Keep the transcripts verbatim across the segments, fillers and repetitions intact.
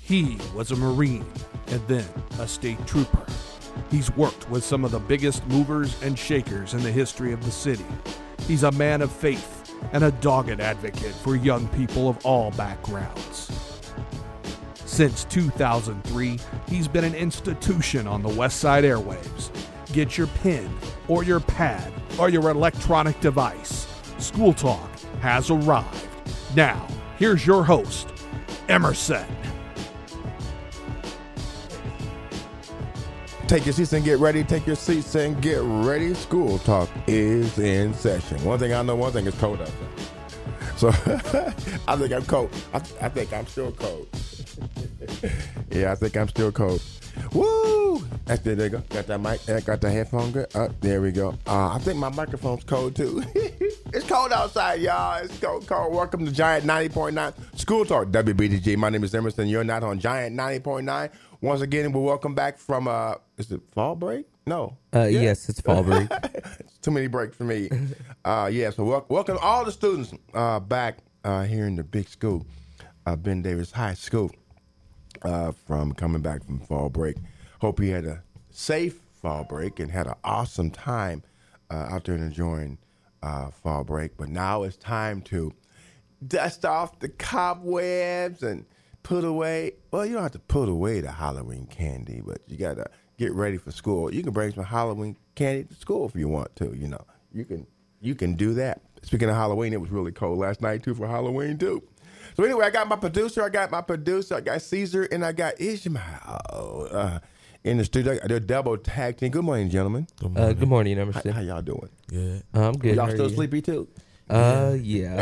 He was a Marine and then a state trooper. He's worked with some of the biggest movers and shakers in the history of the city. He's a man of faith and a dogged advocate for young people of all backgrounds. Since two thousand three, he's been an institution on the West Side airwaves. Get your pen or your pad or your electronic device. School Talk has arrived. Now, here's your host, Emerson. Take your seats and get ready. Take your seats and get ready. School Talk is in session. One thing I know, one thing is cold out there. So I think I'm cold. I, I think I'm still cold. Yeah, I think I'm still cold. Woo! That's there, there you go. Got that mic. Got the headphone good. Uh, there we go. Uh, I think my microphone's cold too. It's cold outside, y'all. It's cold, cold. Welcome to Giant ninety point nine School Talk W B D G. My name is Emerson. You're not on Giant ninety point nine. Once again, we're welcome back from, uh, is it fall break? No. Uh, yeah. Yes, it's fall break. It's too many breaks for me. Uh, yeah, so wel- welcome all the students uh, back uh, here in the big school, uh, Ben Davis High School, uh, from coming back from fall break. Hope you had a safe fall break and had an awesome time uh, out there and enjoying uh, fall break. But now it's time to dust off the cobwebs and put away, well, you don't have to put away the Halloween candy, but you got to get ready for school. You can bring some Halloween candy to school if you want to, you know. You can you can do that. Speaking of Halloween, it was really cold last night, too, for Halloween, too. So anyway, I got my producer, I got my producer, I got Caesar, and I got Ishmael uh, in the studio. They're double tag team. Good morning, gentlemen. Good morning, uh, good morning Emerson. How, how y'all doing? Good. Uh, I'm good. Y'all How still you? sleepy, too? Uh,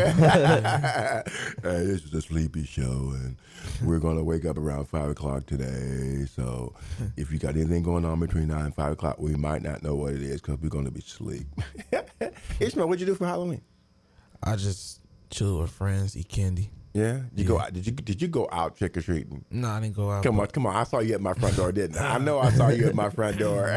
yeah. Hey, this is a sleepy show, and we're going to wake up around five o'clock today. So if you got anything going on between nine and five o'clock, we might not know what it is because we're going to be asleep. Ishmael, what'd you do for Halloween? I just chill with friends, eat candy. Yeah? Did you Yeah. go out? Did you did you go out trick or treating? No, I didn't go out. Come on, come on. I saw you at my front door, didn't I? I know I saw you at my front door.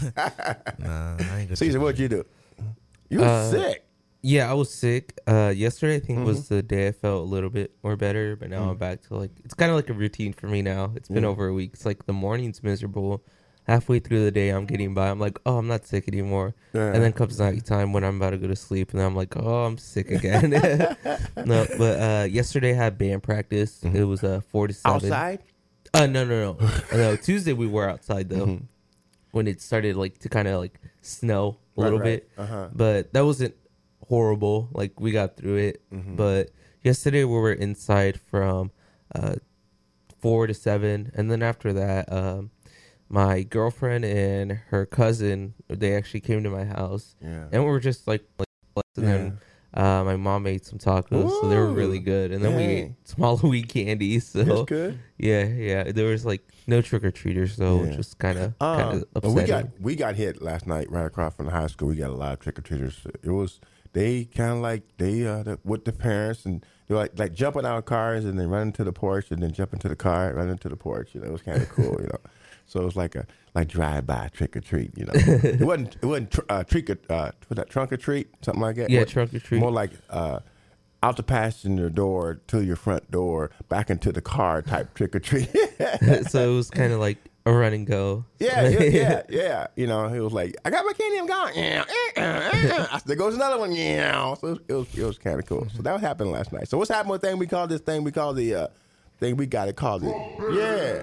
Nah, I ain't go. Caesar, what'd you do? You were Uh, sick. Yeah, I was sick. Uh, yesterday, I think, Mm-hmm. was the day I felt a little bit more better, but now Mm. I'm back to, like, it's kind of like a routine for me now. It's been Yeah. over a week. It's like the morning's miserable. Halfway through the day, I'm getting by. I'm like, oh, I'm not sick anymore. Yeah. And then comes nighttime when I'm about to go to sleep, and then I'm like, oh, I'm sick again. No, but uh, yesterday I had band practice. Mm-hmm. It was uh, four to seven. Outside? Uh, no, no, no. no. Tuesday we were outside, though, Mhm. when it started, like, to kind of, like, snow a Right, little right. bit. Uh-huh. But that wasn't horrible. Like, we got through it. Mhm. But yesterday we were inside from uh, four to seven. And then after that, um, my girlfriend and her cousin, they actually came to my house. Yeah. And we were just, like, like and then uh, my mom made some tacos. So they were really Ooh. good. And then we Dang. ate some Halloween candy. So, That's good. yeah, yeah. There was, like, no trick-or-treaters, so Yeah. just kind of Uh, kind of but upsetting. we got we got hit last night right across from the high school. We got a lot of trick or treaters. It was they kind of like they uh the, with the parents and they were like like jumping out of cars and then running to the porch and then jumping to the car, running to the porch. You know, it was kind of cool. You know, so it was like a like drive by trick or treat. You know, it wasn't it wasn't tr- uh, trick or uh was that trunk or treat something like that. Yeah, What- trunk or treat. More like uh. out the passenger door to your front door, back into the car type trick or treat. So it was kind of like a run and go. Yeah, yeah, yeah, yeah. You know, he was like, "I got my candy, I'm gone." Yeah, eh, eh, eh. I said, there goes another one. Yeah, so it was, it was, it was kind of cool. So that happened last night. So what's happened with thing we call this thing we call the uh, thing we got it called it? Yeah,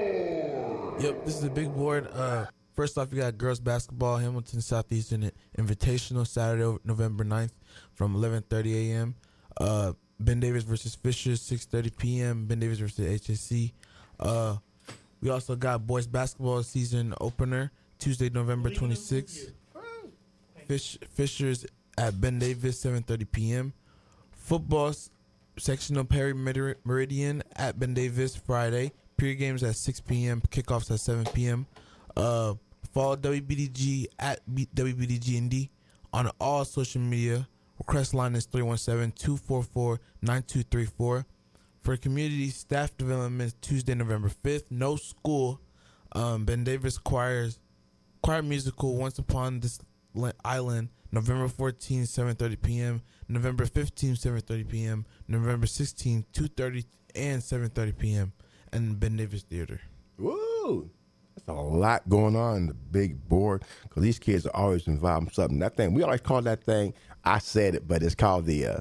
Yep, this is the big board. Uh, first off, you got girls basketball, Hamilton Southeastern Invitational, Saturday, November ninth, from eleven thirty a.m. Uh, Ben Davis versus Fisher, six thirty p.m. Ben Davis versus H S C. Uh, we also got boys basketball season opener, Tuesday, November twenty-sixth. Fish, Fisher's at Ben Davis, seven thirty p.m. Football s- sectional Perry Meri- Meridian at Ben Davis, Friday. Pre-games at six p.m. Kickoffs at seven p.m. Uh, follow W B D G at B- W B D G N D on all social media. Request line is three one seven, two four four, nine two three four. For community staff development, Tuesday, November fifth. No school. Um, Ben Davis choirs, choir musical Once Upon This Li- Island, November fourteenth, seven thirty p.m. November fifteenth, seven thirty p.m. November sixteenth, two thirty and seven thirty p.m. and Ben Davis Theater. Woo! That's a lot going on in the big board because these kids are always involved in something. That thing, we always call that thing, I said it, but it's called the... Uh,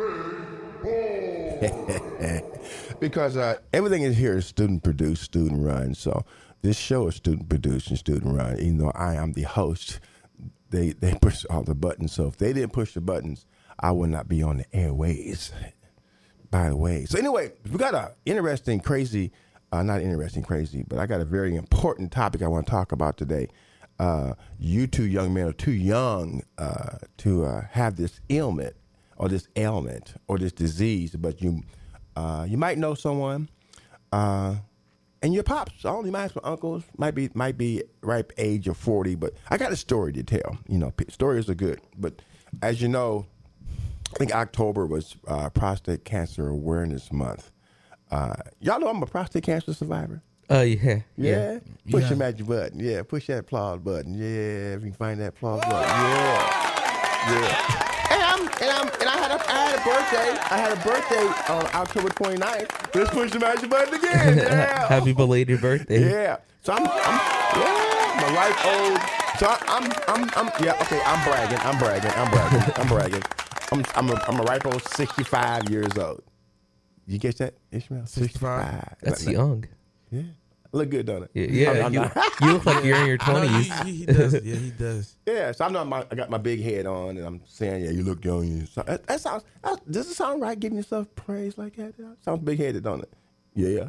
because uh, everything is here is student produced, student run. So this show is student produced and student run. Even though I am the host, they they push all the buttons. So if they didn't push the buttons, I would not be on the airways. By the way, so anyway, we got a interesting, crazy, uh, not interesting, crazy, but I got a very important topic I want to talk about today. Uh, you two young men are too young uh, to uh, have this ailment or this ailment or this disease, but you uh, you might know someone, uh, and your pops, all you might have some uncles, might be might be ripe age of forty. But I got a story to tell. You know, stories are good, but as you know, I think October was uh, Prostate Cancer Awareness Month. Uh, y'all know I'm a prostate cancer survivor. Oh, yeah. Yeah? Push Yeah. the magic button. Yeah, push that applause button. Yeah, if you can find that applause button. Yeah. Yeah. And I'm and I'm and I had a I had a birthday. I had a birthday on October twenty-ninth. Let's push the magic button again. Yeah. Happy belated birthday. Yeah. So I'm, I'm yeah, my life old. So I, I'm I'm I'm yeah, okay, I'm bragging. I'm bragging. I'm bragging. I'm bragging. I'm I'm a, I'm a ripe old sixty-five years old. You get that, Ishmael? sixty-five? That's Like, young. Yeah. Look good, don't it? Yeah, yeah, I'm- I'm you, not- you look like you're in your No, he, twenties. he, he does. Yeah, he does. Yeah, so I'm not. My, I got my big head on, and I'm saying, "Yeah, you look young." You so, that, that sounds. That, does it sound right? Giving yourself praise like that? Sounds big headed, don't it? Yeah.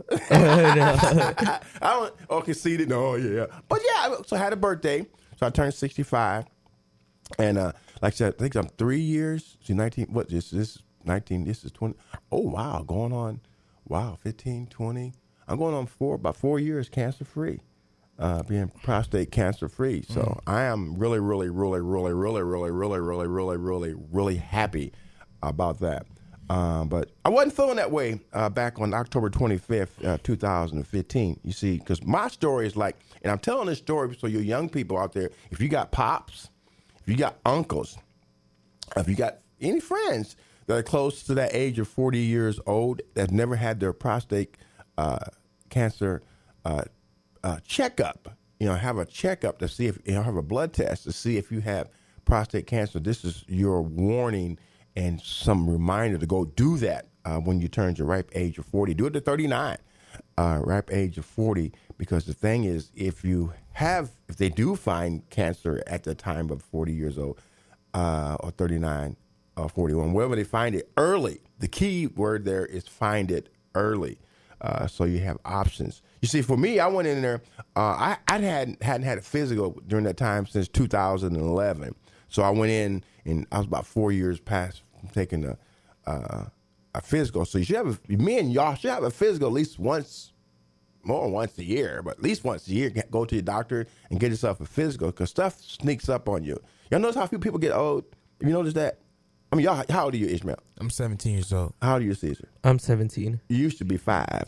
I don't. Oh, conceited. No, yeah. But yeah. So I had a birthday. So I turned sixty-five, and uh, like I said, I think I'm three years. See, nineteen. What this? This is nineteen. This is twenty. Oh wow, going on. Wow, fifteen, twenty. I'm going on four about four years cancer free. Uh, being prostate cancer free. So mm. I am really, really, really, really, really, really, really, really, really, really, really happy about that. Um, but I wasn't feeling that way uh, back on October twenty-fifth, uh, two thousand fifteen. You see, because my story is like, and I'm telling this story so you young people out there, if you got pops, if you got uncles, if you got any friends that are close to that age of forty years old that never had their prostate uh, cancer uh, uh, checkup, you know, have a checkup to see if, you know, have a blood test to see if you have prostate cancer. This is your warning and some reminder to go do that uh, when you turn your ripe age of forty. Do it to thirty-nine, uh, ripe age of forty, because the thing is, if you have, if they do find cancer at the time of forty years old, uh, or thirty-nine, or forty-one, wherever they find it early, the key word there is find it early. Uh, so you have options. You see, for me, I went in there. Uh, I I hadn't hadn't had a physical during that time since two thousand eleven. So I went in, and I was about four years past taking a uh, a physical. So you should have a, me and y'all should have a physical at least once, more than once a year, but at least once a year. Go to your doctor and get yourself a physical because stuff sneaks up on you. Y'all notice how few people get old? Have you noticed that? I mean, y'all, how old are you, Ishmael? I'm seventeen years old. How old are you, Caesar? I'm seventeen. You used to be five.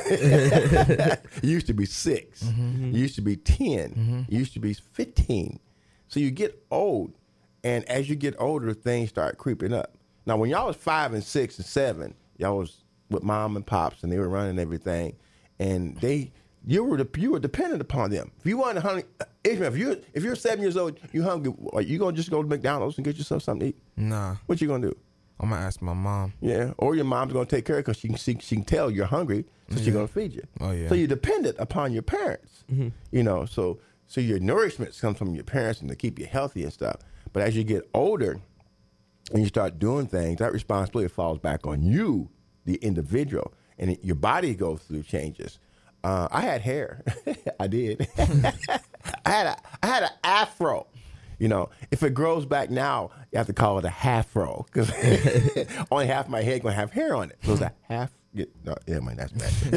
You used to be six. Mm-hmm. You used to be ten. Mm-hmm. You used to be fifteen. So you get old, and as you get older, things start creeping up. Now, when y'all was five and six and seven, y'all was with mom and pops, and they were running everything, and they you were you were dependent upon them. If you wanted hungry, if you if you're seven years old, you hungry, are you gonna just go to McDonald's and get yourself something to eat? Nah, What you gonna do? I'm gonna ask my mom. Yeah, or your mom's gonna take care of it because she can she, she can tell you're hungry, so she's gonna feed you. Oh, yeah. So you're dependent upon your parents. Mm-hmm. You know, so so your nourishment comes from your parents and to keep you healthy and stuff. But as you get older and you start doing things, that responsibility falls back on you, the individual, and it, your body goes through changes. Uh, I had hair, I did. I had a I had an afro. You know, if it grows back now, you have to call it a half-fro because only half my head gonna have hair on it. So it's a half. Get, no, yeah, man, that's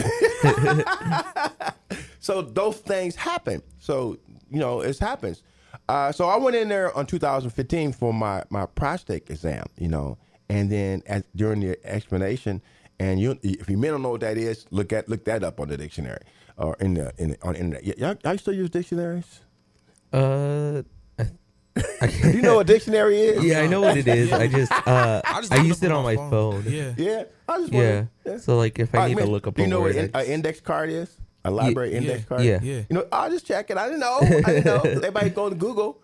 bad. So those things happen. So you know, it happens. Uh, so I went in there on two thousand fifteen for my, my prostate exam. You know, and then at, during the explanation, and you, if you men don't know what that is, look at look that up on the dictionary or in the in the, on the internet. Y'all, y'all still use dictionaries? Uh, I Do you know what dictionary is? Yeah, I know what it is. I just uh, I just I looked use up it on my phone. Yeah. Yeah, I just Yeah. wondered. So like, if I All right, need man, to look up do you a know word, what I an just- index card is? A library yeah, index card? yeah. Yeah. You know, I'll just check it. I didn't know. I didn't know. Everybody go to Google.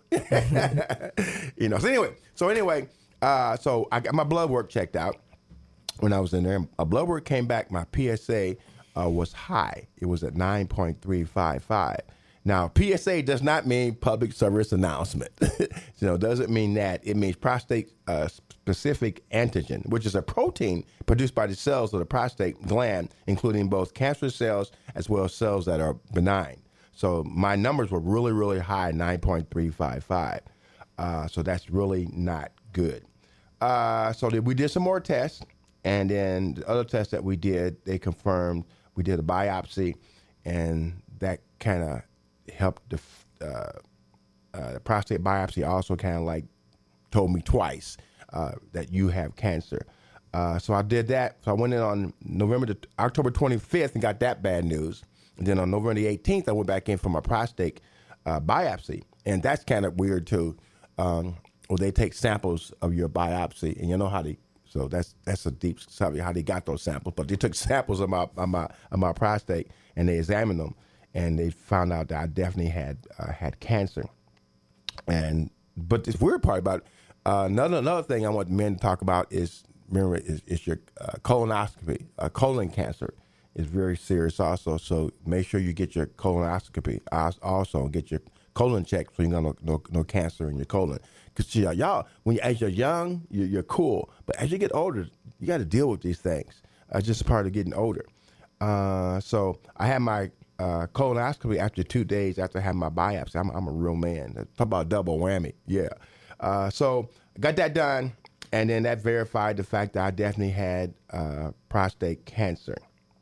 You know. So anyway, so anyway, uh, so I got my blood work checked out when I was in there. My blood work came back. My P S A uh, was high. It was at nine point three five five. Now, P S A does not mean public service announcement. You know, doesn't mean that. It means prostate uh, specific antigen, which is a protein produced by the cells of the prostate gland, including both cancerous cells as well as cells that are benign. So my numbers were really, really high, nine point three five five. Uh, so that's really not good. Uh, so we did some more tests, and then the other tests that we did, they confirmed. We did a biopsy, and that kind of helped the uh, uh, prostate biopsy also kind of like told me twice uh, that you have cancer. Uh, so I did that. So I went in on November to October twenty-fifth and got that bad news. And then on November the eighteenth, I went back in for my prostate uh, biopsy, and that's kind of weird too. Um, well, they take samples of your biopsy, and you know how they. So that's that's a deep subject how they got those samples. But they took samples of my of my of my prostate and they examined them. And they found out that I definitely had uh, had cancer. And but this weird part about it, uh, another another thing I want men to talk about is remember is, is your uh, colonoscopy. Uh, colon cancer is very serious also. So make sure you get your colonoscopy also get your colon checked so you got no, no no cancer in your colon. Because y'all, when you as you're young, you're, you're cool, but as you get older, you got to deal with these things. Uh, just part of getting older. Uh, so I had my Uh, colonoscopy after two days after having my biopsy. I'm, I'm a real man. Talk about double whammy. Yeah. Uh, so I got that done, and then that verified the fact that I definitely had uh, prostate cancer.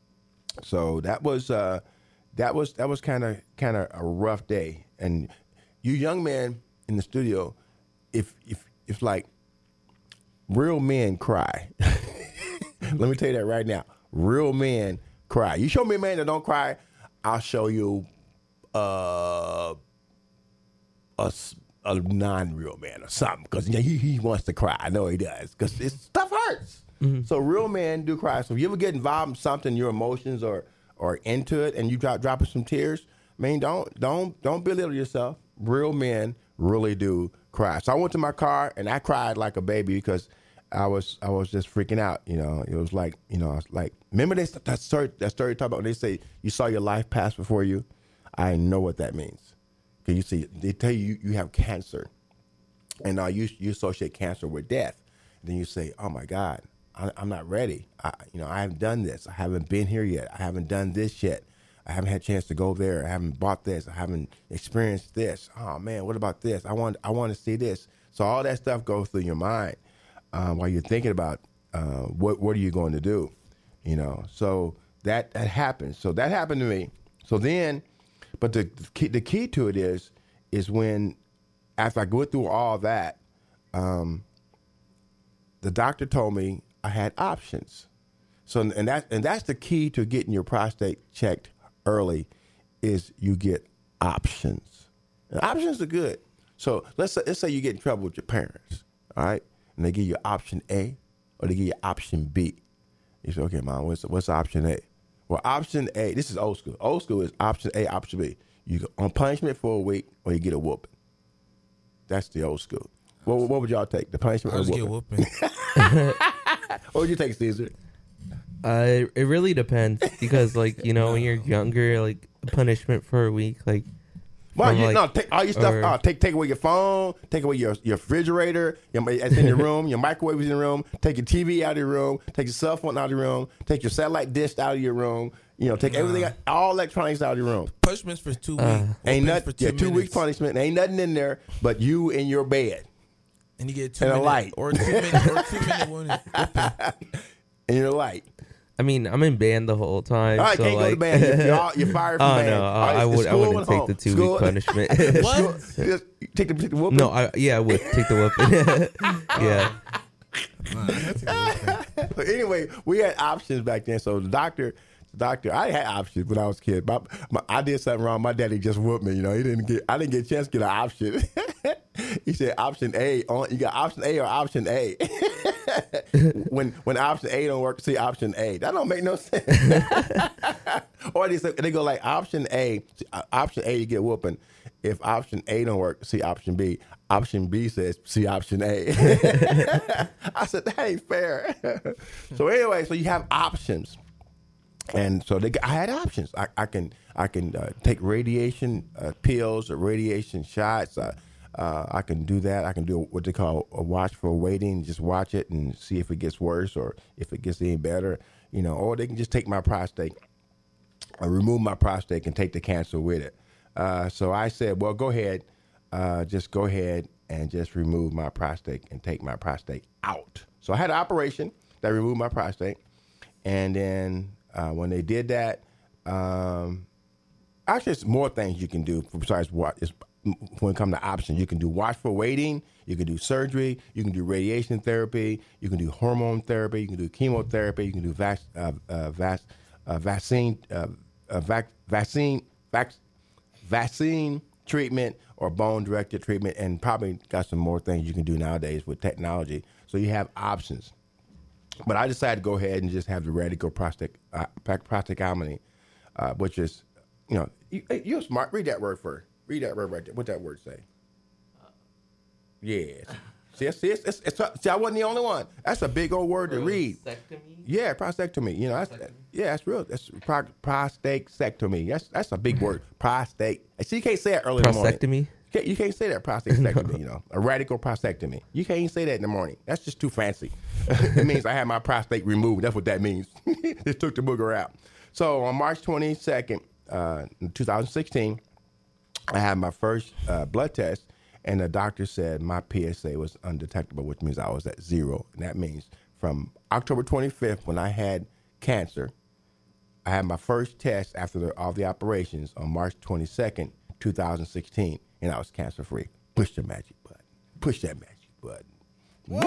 So that was uh, that was that was kind of kind of a rough day. And you young men in the studio, if if if like real men cry. Let me tell you that right now. Real men cry. You show me a man that don't cry, I'll show you uh, a, a non-real man or something because he, he wants to cry. I know he does because stuff hurts. Mm-hmm. So real men do cry. So if you ever get involved in something, your emotions are are into it, and you drop dropping some tears, I mean, don't don't don't belittle yourself. Real men really do cry. So I went to my car and I cried like a baby because I was I was just freaking out. You know, it was like you know, I was like remember they, that story that story talk about when they say you saw your life pass before you. I know what that means. Cause you see, they tell you you have cancer, and uh, you you associate cancer with death. And then you say, oh my God, I, I'm not ready. I, you know, I haven't done this. I haven't been here yet. I haven't done this yet. I haven't had a chance to go there. I haven't bought this. I haven't experienced this. Oh man, what about this? I want I want to see this. So all that stuff goes through your mind um, while you're thinking about uh, what what are you going to do, you know. So that that happens. So that happened to me. So then, but the the key, the key to it is is when after I go through all that, um, the doctor told me I had options. So and that and that's the key to getting your prostate checked early is you get options. And options are good. So let's say, let's say you get in trouble with your parents, all right, and they give you option A or they give you option B. You say, okay, Mom, what's what's option A? Well, option A, this is old school. Old school is option A, option B. You go on punishment for a week or you get a whooping. That's the old school. What, what would y'all take? The punishment I or just the get whooping? whooping. What would you take, Caesar? Uh, it really depends because, like, you know, when you're younger, like punishment for a week, like, Well, from, you, like, no, take all your stuff. or- Uh, take take away your phone. Take away your your refrigerator. Your, it's in your room. Your microwave is in the room. Take your T V out of your room. Take your cell phone out of your room. Take your satellite dish out of your room. You know, take everything, out, all electronics out of your room. Punishments for two weeks. Ain't Whoopings nothing. for two Yeah, two minutes. weeks punishment. Ain't nothing in there but you in your bed And you get two and a minute, light. or two minute or two minute whooping. and your light. I mean, I'm in band the whole time. All right, so can't like, go to band. You're, you're, all, you're fired from oh band. no, All I, right, I the would. I school wouldn't and take home. the two School- week punishment. School- just take the, take the whooping. No, I yeah, I would take the whooping. yeah. But anyway, we had options back then. So the doctor, the doctor, I had options when I was a kid. My, my, I did something wrong. My daddy just whooped me. You know, he didn't get. I didn't get a chance to get an option. He said option A. On you got option A or option A. when when option A don't work, see option A. That don't make no sense. Or they say, they go like option A. Option A, you get whooping. If option A don't work, see option B. Option B says see option A. I said that ain't fair. So anyway, so you have options. And so they, I had options. I, I can I can uh, take radiation uh, pills or radiation shots. Uh, uh, I can do that. I can do what they call a watchful waiting. Just watch it and see if it gets worse or if it gets any better. You know, or they can just take my prostate, uh, remove my prostate, and take the cancer with it. Uh, so I said, well, go ahead, uh, just go ahead and just remove my prostate and take my prostate out. So I had an operation that removed my prostate, and then. Uh, when they did that, um, actually, it's more things you can do besides what is when it comes to options. You can do watchful waiting, you can do surgery, you can do radiation therapy, you can do hormone therapy, you can do chemotherapy, you can do vac- uh, uh, vac- uh, vaccine, uh, uh, vac- vaccine, vac- vaccine treatment or bone-directed treatment, and probably got some more things you can do nowadays with technology. So you have options. But I decided to go ahead and just have the radical prostate, uh, prostatectomy, uh, which is, you know, you, you're smart. Read that word first. Read that word right there. What that word say? Yeah. See, see, it's, it's, it's, see, I wasn't the only one. That's a big old word to read. Prostatectomy? Yeah, prostatectomy. You know, that's, yeah, that's real. That's pro, prostatectomy. That's that's a big word. Prostate. See, you can't say it early in the morning. Prostatectomy? You can't, you can't say that prostatectomy, you know, a radical prostatectomy. You can't even say that in the morning. That's just too fancy. It means I had my prostate removed. That's what that means. Just took the booger out. So on March twenty-second, uh, two thousand sixteen, I had my first uh, blood test, and the doctor said my P S A was undetectable, which means I was at zero. And that means from October twenty-fifth, when I had cancer, I had my first test after the, all the operations on March twenty-second, two thousand sixteen. And I was cancer free. Push the magic button. Push that magic button. Whoa!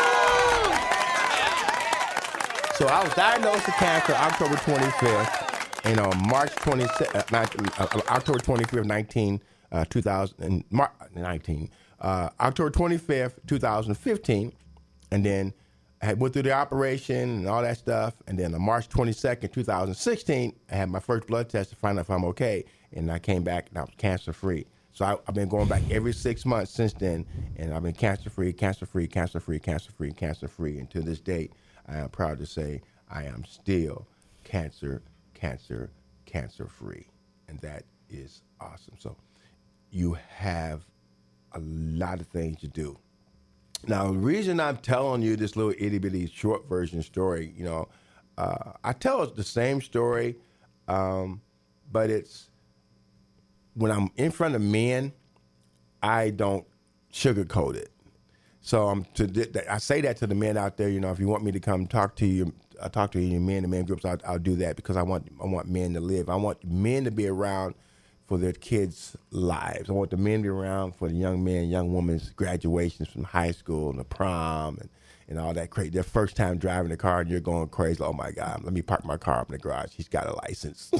So I was diagnosed with cancer October twenty-fifth, and on March twenty-second, uh, uh, October twenty-fifth, nineteen, uh, two thousand, Mar- nineteen, uh, October twenty-fifth, two thousand fifteen, and then I had went through the operation and all that stuff, and then on March twenty-second, two thousand sixteen, I had my first blood test to find out if I'm okay, and I came back and I was cancer free. So I, I've been going back every six months since then, and I've been cancer-free, cancer-free, cancer-free, cancer-free, cancer-free. And to this date, I am proud to say I am still cancer, cancer, cancer-free. And that is awesome. So you have a lot of things to do. Now, the reason I'm telling you this little itty-bitty short version story, you know, uh, I tell the same story, um, but it's, when I'm in front of men, I don't sugarcoat it. So I'm to I say that to the men out there. You know, if you want me to come talk to you, I talk to you in men and men groups. I'll, I'll do that because I want I want men to live. I want men to be around for their kids' lives. I want the men to be around for the young men, young women's graduations from high school and the prom and, and all that crazy. Their first time driving the car and you're going crazy. Oh my God, let me park my car up in the garage. He's got a license.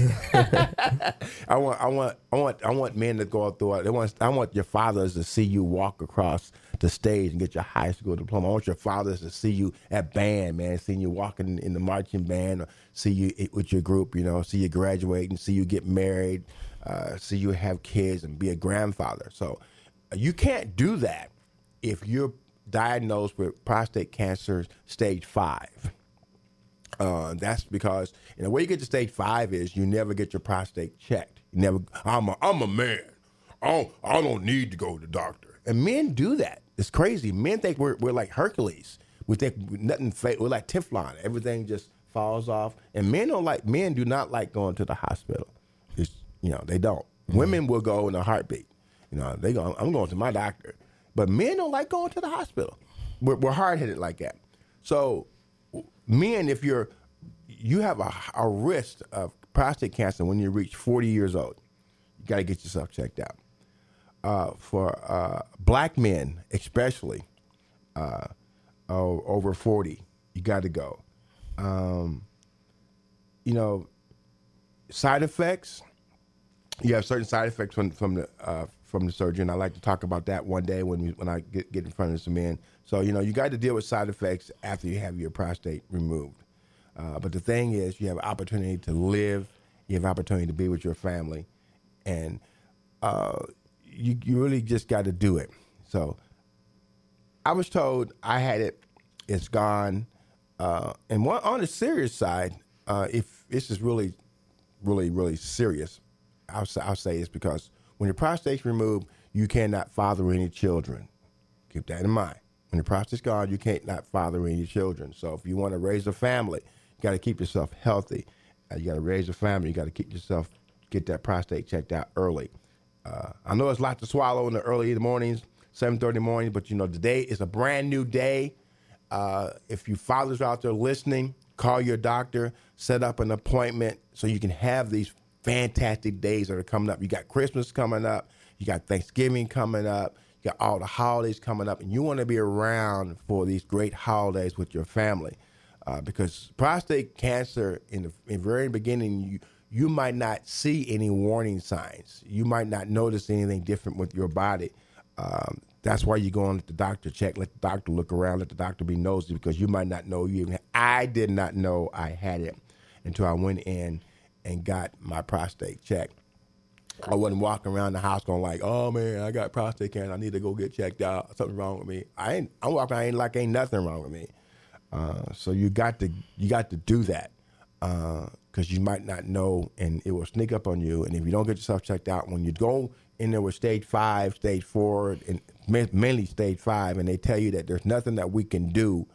I want, I want, I want, I want men to go through it. They want, I want your fathers to see you walk across the stage and get your high school diploma. I want your fathers to see you at band, man, seeing you walking in the marching band, or see you with your group, you know, see you graduate and see you get married, uh, see you have kids and be a grandfather. So you can't do that if you're diagnosed with prostate cancer stage five. Uh, that's because, you know, the way you get to stage five is you never get your prostate checked. You never, I'm a, I'm a man. I don't, I don't need to go to the doctor. And men do that. It's crazy. Men think we're, we're like Hercules. We think nothing, we're like Teflon. Everything just falls off. And men don't like, men do not like going to the hospital. It's, you know, they don't. Mm-hmm. Women will go in a heartbeat. You know, they go, I'm going to my doctor. But men don't like going to the hospital. We're, we're hard-headed like that. So men, if you're, you have a, a risk of prostate cancer when you reach forty years old. You got to get yourself checked out. Uh, for uh, black men, especially uh, oh, over forty, you got to go. Um, you know, side effects. You have certain side effects from from the uh, from the surgeon. I like to talk about that one day when we, when I get, get in front of some men. So, you know, you got to deal with side effects after you have your prostate removed. Uh, but the thing is, you have an opportunity to live. You have an opportunity to be with your family. And uh, you, you really just got to do it. So I was told I had it. It's gone. Uh, and one, on the serious side, uh, if this is really, really, really serious, I'll say, I'll say it's because when your prostate's removed, you cannot father any children. Keep that in mind. When your prostate's gone, you can't not father any children. So if you want to raise a family, you got to keep yourself healthy. Uh, you got to raise a family. You got to keep yourself, get that prostate checked out early. Uh, I know it's a lot to swallow in the early mornings, seven thirty morning, but you know, today is a brand new day. Uh, if you fathers out there listening, call your doctor, set up an appointment so you can have these fantastic days that are coming up. You got Christmas coming up. You got Thanksgiving coming up. You got all the holidays coming up, and you want to be around for these great holidays with your family. Uh, because prostate cancer, in the, in the very beginning, you, you might not see any warning signs. You might not notice anything different with your body. Um, that's why you go on let the doctor check, let the doctor look around, let the doctor be nosy, because you might not know you even. I did not know I had it until I went in and got my prostate checked. I wasn't walking around the house going like, oh man, I got prostate cancer. I need to go get checked out. Something's wrong with me. I ain't. I'm walking around like ain't nothing wrong with me. Uh, so you got to you got to do that because uh, you might not know, and it will sneak up on you. And if you don't get yourself checked out, when you go in there with stage five, stage four, and mainly stage five, and they tell you that there's nothing that we can do,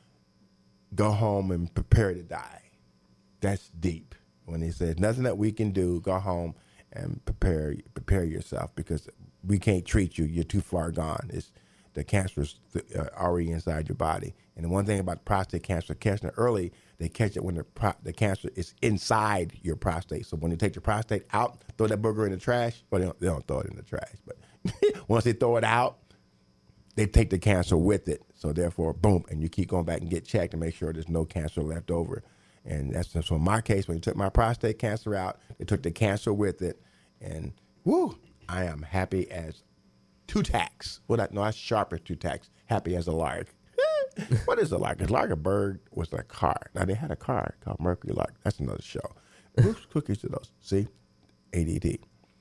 go home and prepare to die. That's deep. When they say nothing that we can do, go home and prepare prepare yourself, because we can't treat you. You're too far gone. It's the cancer is uh, already inside your body. And the one thing about prostate cancer, catching it early, they catch it when the pro- the cancer is inside your prostate. So when they take your prostate out, throw that booger in the trash. Well, they don't, they don't throw it in the trash, but once they throw it out, they take the cancer with it. So therefore, boom, and you keep going back and get checked to make sure there's no cancer left over. And that's so in my case, when they took my prostate cancer out, they took the cancer with it, and woo, I am happy as two tacks. Well, I, no, I sharp as two tacks. Happy as a lark. What is a lark? A lark, a bird was a car. Now, they had a car called Mercury Lark. That's another show. Who's cookies to those? See? A D D.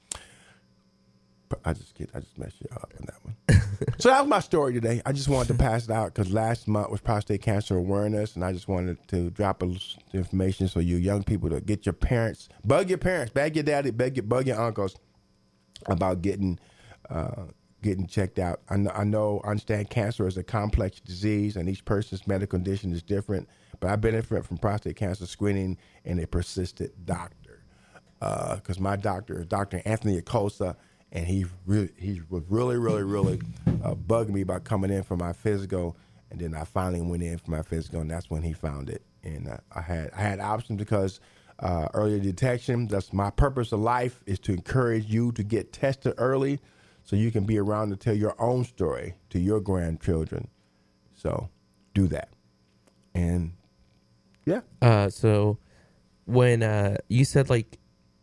But I just get, I just messed you up on that one. So that was my story today. I just wanted to pass it out because last month was prostate cancer awareness, and I just wanted to drop a little information so you young people to get your parents, bug your parents, beg your daddy, beg your, bug your uncles about getting uh, getting checked out. I know, I know, I understand cancer is a complex disease, and each person's medical condition is different, but I benefit from prostate cancer screening and a persistent doctor. Because uh, my doctor is Doctor Anthony Acosta, and he really, he was really, really, really uh, bugging me about coming in for my physical, and then I finally went in for my physical, and that's when he found it. And uh, I had I had options because uh, early detection. That's my purpose of life, is to encourage you to get tested early, so you can be around to tell your own story to your grandchildren. So do that, and yeah. Uh, so when uh, you said like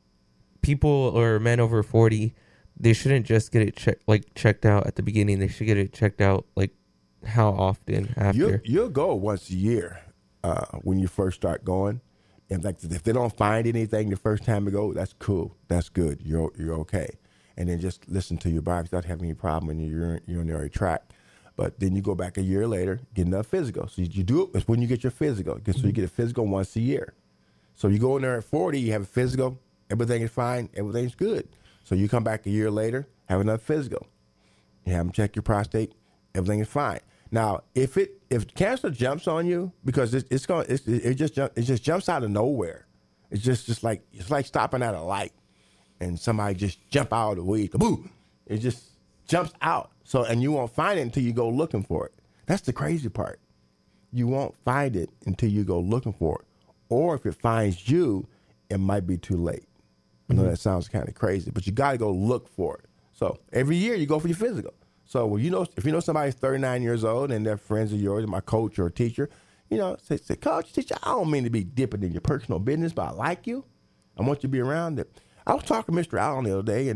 people or men over forty, they shouldn't just get it checked like checked out at the beginning. They should get it checked out like how often after? You'll, you'll go once a year uh, when you first start going. And like if they don't find anything the first time you go, that's cool. That's good. You're you're okay. And then just listen to your body. Not having any problem in your urinary tract. But then you go back a year later, get another physical. So you, you do it. It's when you get your physical. So you get a physical once a year. So you go in there at forty, you have a physical. Everything is fine. Everything's good. So you come back a year later, have another physical. You have them check your prostate. Everything is fine. Now, if it if cancer jumps on you, because it's, it's going it's, it just jump, it just jumps out of nowhere. It's just just like it's like stopping at a light, and somebody just jump out of the weed. Kaboom! It just jumps out. So and you won't find it until you go looking for it. That's the crazy part. You won't find it until you go looking for it, or if it finds you, it might be too late. I know that sounds kind of crazy, but you got to go look for it. So every year you go for your physical. So when you know, if you know somebody's thirty-nine years old and they're friends of yours, my coach or teacher, you know, say, say, coach, teacher, I don't mean to be dipping in your personal business, but I like you. I want you to be around it. I was talking to Mister Allen the other day, and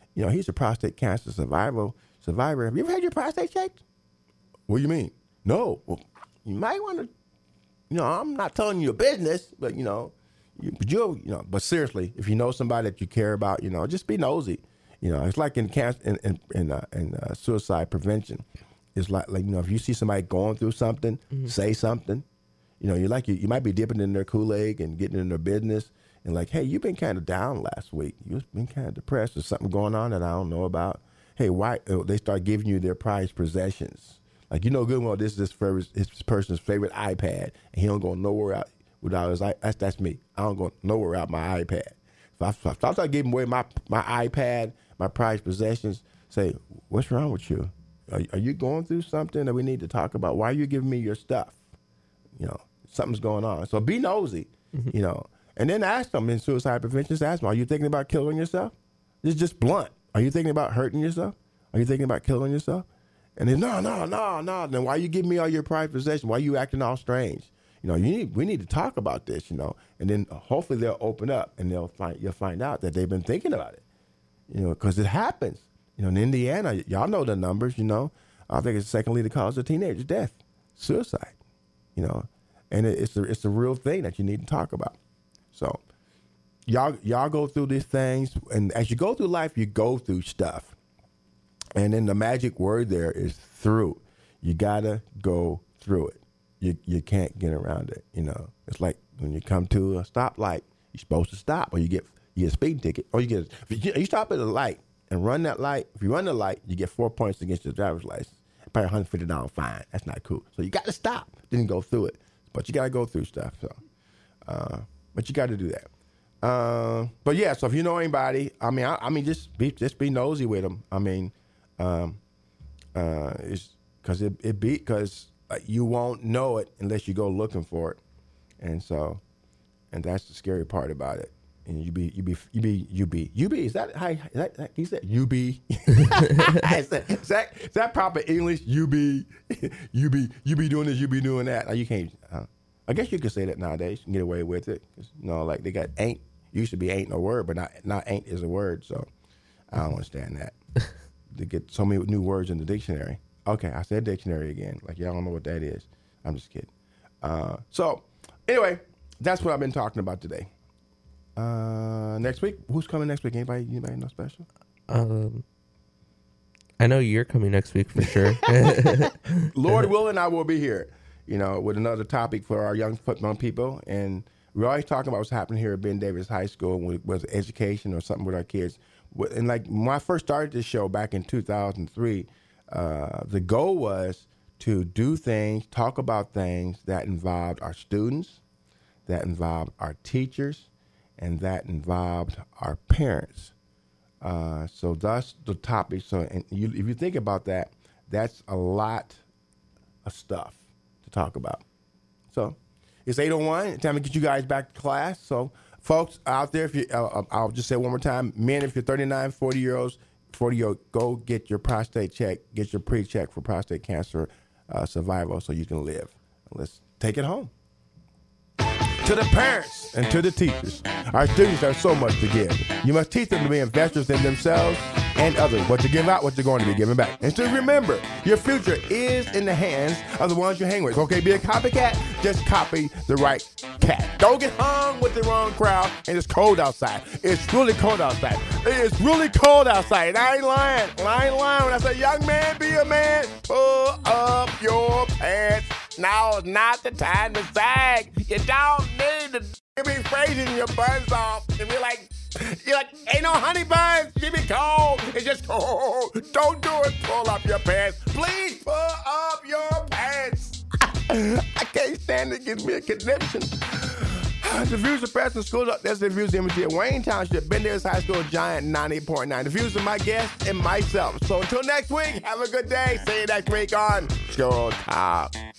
You know, he's a prostate cancer survivor. Survivor. Have you ever had your prostate checked? What do you mean? No. Well, you might want to. You know, I'm not telling you your business, but you know, you, but you, you know, but seriously, if you know somebody that you care about, you know, just be nosy. You know, it's like in cancer, in in in, uh, in uh, suicide prevention. It's like, like you know, if you see somebody going through something, mm-hmm. say something. You know, you like you, you might be dipping in their Kool-Aid and getting in their business, and like, hey, you've been kind of down last week. You've been kind of depressed. There's something going on that I don't know about. Hey, why? Uh, they start giving you their prized possessions. Like, you know good well, this is this, favorite, this person's favorite iPad, and he don't go nowhere out without his iPad. That's, that's me. I don't go nowhere out my iPad. If I, if I start giving away my, my iPad, my prized possessions, say, what's wrong with you? Are, are you going through something that we need to talk about? Why are you giving me your stuff? You know, something's going on. So be nosy, mm-hmm. you know. And then ask them in suicide prevention, just ask them, are you thinking about killing yourself? It's just blunt. Are you thinking about hurting yourself? Are you thinking about killing yourself? And then, no, no, no, no. Then why you giving me all your prized possessions? Why you acting all strange? You know, you need, we need to talk about this, you know. And then hopefully they'll open up and they'll find, you'll find out that they've been thinking about it, you know, because it happens. You know, in Indiana, y'all know the numbers, you know. I think it's the second leading cause of teenage death, suicide, you know. And it, it's, a, it's a real thing that you need to talk about. So y'all, y'all go through these things. And as you go through life, you go through stuff. And then the magic word there is through. You gotta go through it. You you can't get around it. You know, it's like when you come to a stoplight, you're supposed to stop, or you get you get a speeding ticket, or you get if you, you stop at a light and run that light. If you run the light, you get four points against your driver's license. Probably a hundred fifty dollar fine. That's not cool. So you got to stop. Didn't go through it, but you got to go through stuff. So, uh, but you got to do that. Uh, but yeah. So if you know anybody, I mean, I, I mean, just be just be nosy with them. I mean. Um, uh, it's because it, it be because you won't know it unless you go looking for it, and so, and that's the scary part about it. And you be you be you be you be you be is that how is that, that he said you be is, that, is that is that proper English? You be you be you be doing this, you be doing that. Now, you can't. Uh, I guess you could say that nowadays. You can get away with it. You know, like they got ain't used to be ain't no word, but not not ain't is a word. So I don't understand that. To get so many new words in the dictionary. Okay, I said dictionary again. Like, y'all don't know what that is. I'm just kidding. Uh, so, anyway, that's what I've been talking about today. Uh, next week, who's coming next week? Anybody? Anybody know special? Um, I know you're coming next week for sure. Lord willing, I will be here. You know, with another topic for our young football people, and we're always talking about what's happening here at Ben Davis High School with, with education or something with our kids. And like when I first started this show back in two thousand three, uh, the goal was to do things, talk about things that involved our students, that involved our teachers, and that involved our parents. Uh, so that's the topic. So and you, if you think about that, that's a lot of stuff to talk about. So it's eight oh one. Time to get you guys back to class. So folks out there, if you, uh, I'll just say one more time, men, if you're thirty-nine, forty year olds, forty year old, go get your prostate check, get your pre-check for prostate cancer uh, survival so you can live. Let's take it home. To the parents and to the teachers, our students have so much to give. You must teach them to be investors in themselves and others. What you give out, what you're going to be giving back. And so remember, your future is in the hands of the ones you hang with. Okay, be a copycat, just copy the right cat. Don't get hung with the wrong crowd, and it's cold outside. It's really cold outside. It's really cold outside. I ain't lying. I ain't lying when I say, young man, be a man. Pull up your pants. Now is not the time to sag. You don't need to be freezing your buns off. And you're like, you're like, ain't no honey buns. You be cold. It's just cold. Don't do it. Pull up your pants. Please pull up your pants. I can't stand it. It gives me a conniption. The views of Preston School, that's the views of Imagery at Wayne Township, Ben Davis High School, Giant ninety-eight point nine. The views of my guests and myself. So until next week, have a good day. See you next week on Show Talk.